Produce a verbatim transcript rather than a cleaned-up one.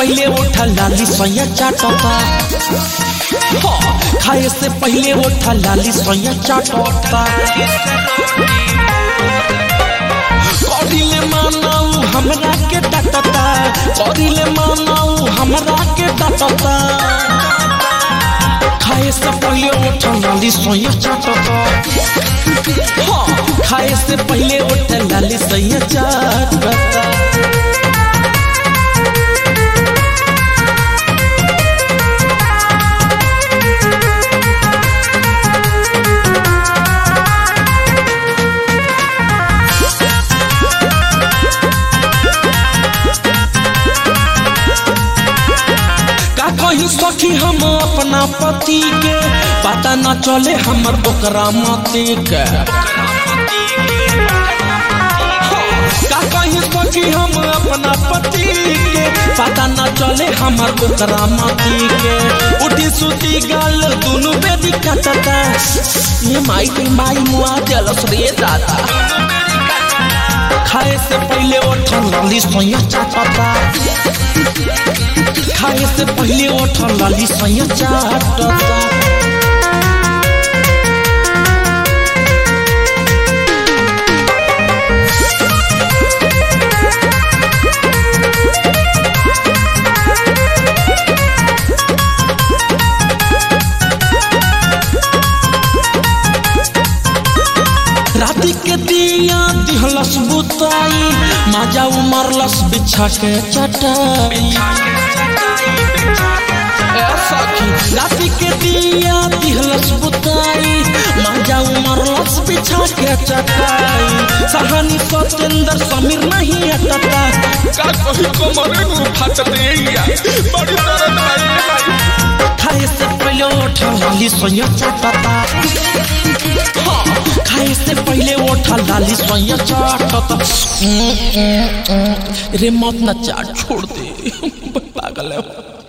पहले उठा लाली सोया चाटता, खाए से पहले उठा लाली सोया चाटता। कौड़िले मानाऊ हमरा के डटता, कौड़िले मानाऊ हमरा के डटता। खाए से पहले उठा लाली सोया चाटता, खाए से पहले उठा लाली सोया चाटता। कहीं सखी हम अपना पति के पता न चले हमर ओकरा मती के। का कहीं सखी हम अपना पति के पता न चले हमर ओकरा मती के। उठी सुती गाल दोनों बेदी कटता, ये माई के माई मुआ जलस रे दादा। खाए से पहले उठा लाली सोया चाटता, खाए से पहले उठा लाली सोया चाटता। राती के दिया दिहलस बुताई, माजा उमरलस बिछा के चटाई। राती के दिया दिहलस बुताई, माजा उमरलस बिछा के चटाई। सहानी सतेंद्र समीर नहीं हटता, का कही कमरे को फट देया बड़ी दर्द आई। खाए से पहले उठा लाली सोया चाटता, खाए से पहले उठा लाली सोया चाटता। रे मत न चाट, छोड़ दे, पागल है।